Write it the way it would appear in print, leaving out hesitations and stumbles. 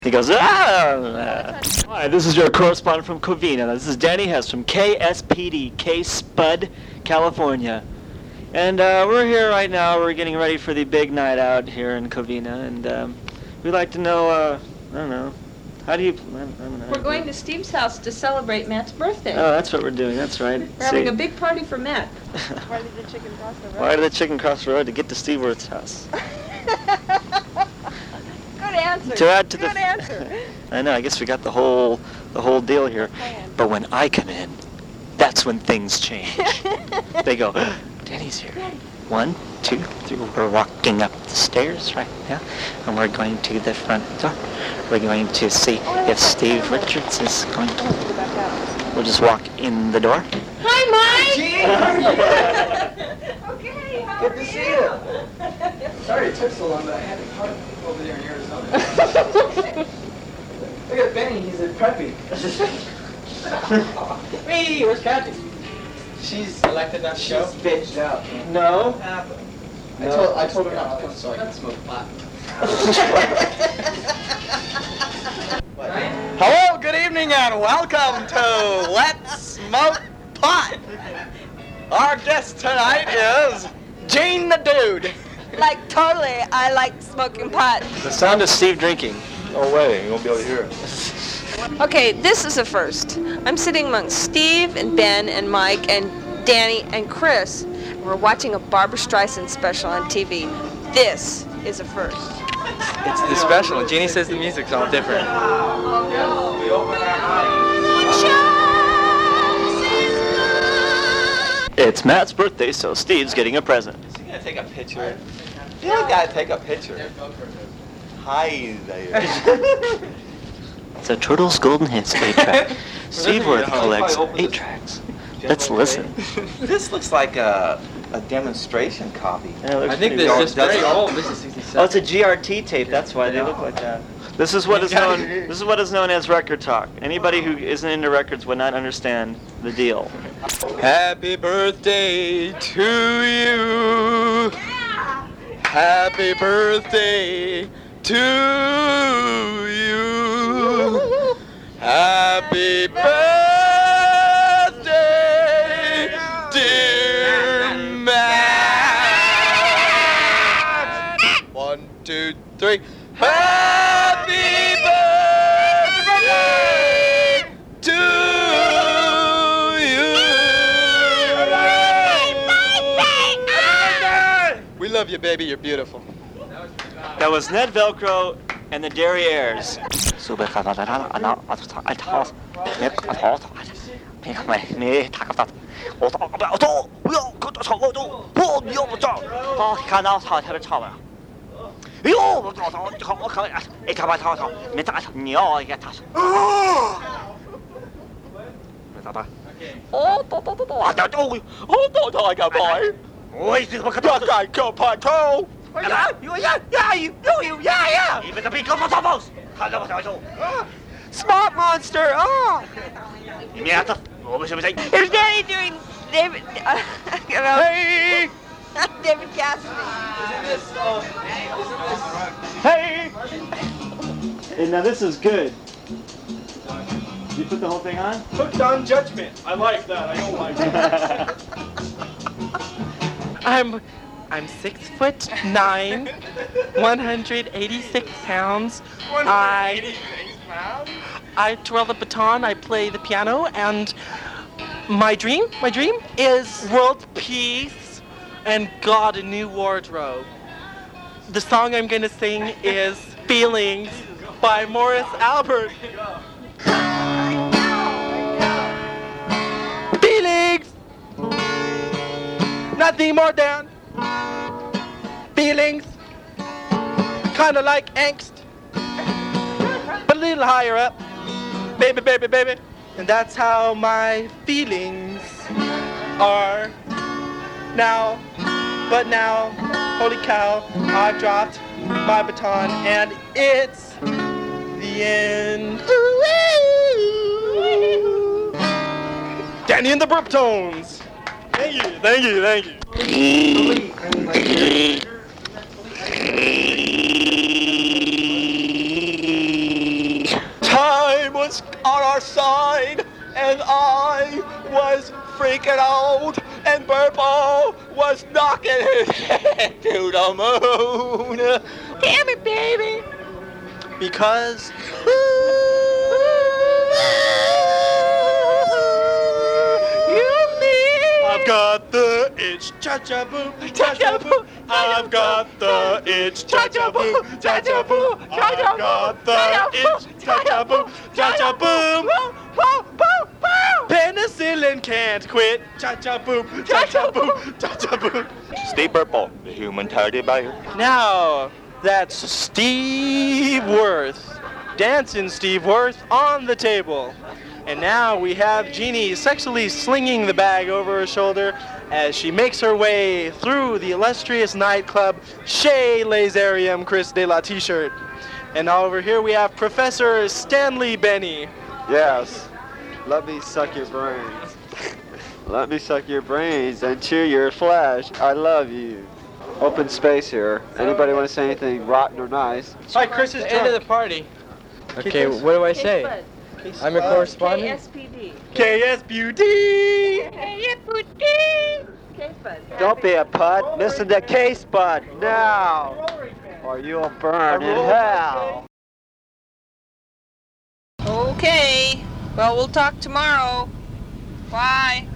He goes, ah! Hi, this is your correspondent from Covina. This is Danny Hess from KSPD, K-Spud, California. And we're here right now. We're getting ready for the big night out here in Covina. And we'd like to know, I don't know, how do you... I don't know. We're going to Steve's house to celebrate Matt's birthday. Oh, that's what we're doing. That's right. We're having a big party for Matt. Why did the chicken cross the road? Why did the chicken cross the road? To get to Steve Worth's house. Good answer. To add to Good the... answer. I know, I guess we got the whole deal here. But when I come in, that's when things change. They go, Danny's here. 1, 2, 3. We're walking up the stairs right now, and we're going to the front door. We're going to see if Steve Richards is going to... We'll just walk in the door. Hi, Mike! Okay, how Good are to you? see you. Sorry it took so long, but I had to park over there in Arizona. Look at Benny, he's a preppy. Hey, where's Kathy? She's elected not to go. She's bitched out. No. I told her not to come so I can smoke pot. Hello, good evening, and welcome to Let's Smoke Pot. Our guest tonight is Gene the Dude. Like, totally, I like smoking pot. The sound of Steve drinking. No way, you won't be able to hear it. Okay, this is a first. I'm sitting amongst Steve and Ben and Mike and Danny and Chris. We're watching a Barbra Streisand special on TV. This is a first. It's the special, and Jeannie says the music's all different. It's Matt's birthday, so Steve's getting a present. Is he gonna take a picture? You gotta take a picture. Hi there. It's a Turtles Golden Hits 8-track. Steve Worth collects 8 tracks. Let's listen. This looks like a demonstration copy. I think this is very old. This is 67. Oh, it's a GRT tape. That's why they look like that. This is what is known. This is what is known as record talk. Anybody who isn't into records would not understand the deal. Happy birthday to you. Happy birthday to you. Happy birthday, dear Matt. 1, 2, 3. Happy birthday to you. We love you, baby. You're beautiful. That was Ned Velcro and the Derriers. Smart monster! Oh! Is Danny doing David, Hey! David Cassidy? Hey! And now this is good. You put the whole thing on? Hooked on judgment. I like that. I don't like that. I'm 6'9", 186 pounds. I twirl the baton, I play the piano, and my dream is world peace and God, a new wardrobe. The song I'm gonna sing is Feelings by Morris Albert. Feelings! Nothing more than feelings, kinda like angst, but a little higher up, baby, baby, baby. And that's how my feelings are now. But now, holy cow, I've dropped my baton and it's the end. Danny and the Burp Tones. Thank you, thank you, thank you. was on our side, and I was freaking out, and Burpo was knocking his head to the moon. Damn it, baby. Because I've got the itch, cha-cha-boo, cha-cha-boo. I've got the itch, cha-cha-boo, cha-cha-boo. I've got the itch, cha-cha-boo, cha-cha-boo. Penicillin can't quit, cha-cha-boo, cha-cha-boo, cha-cha-boo. Steve Burpo, the human teddy bear. Now, that's Steve Worth. Dancing Steve Worth on the table. And now we have Jeannie sexually slinging the bag over her shoulder as she makes her way through the illustrious nightclub Chez Laserium Chris de la T-shirt. And over here we have Professor Stanley Benny. Yes. Let me suck your brains. Let me suck your brains and chew your flesh. I love you. Open space here. Anybody want to say anything rotten or nice? Hi, Chris is end of the party. Okay, what do I say? I'm a correspondent. KSPD. KSPD! Don't be a pud. Listen to Case Bud now, or you'll burn in hell. Okay. Well, we'll talk tomorrow. Bye.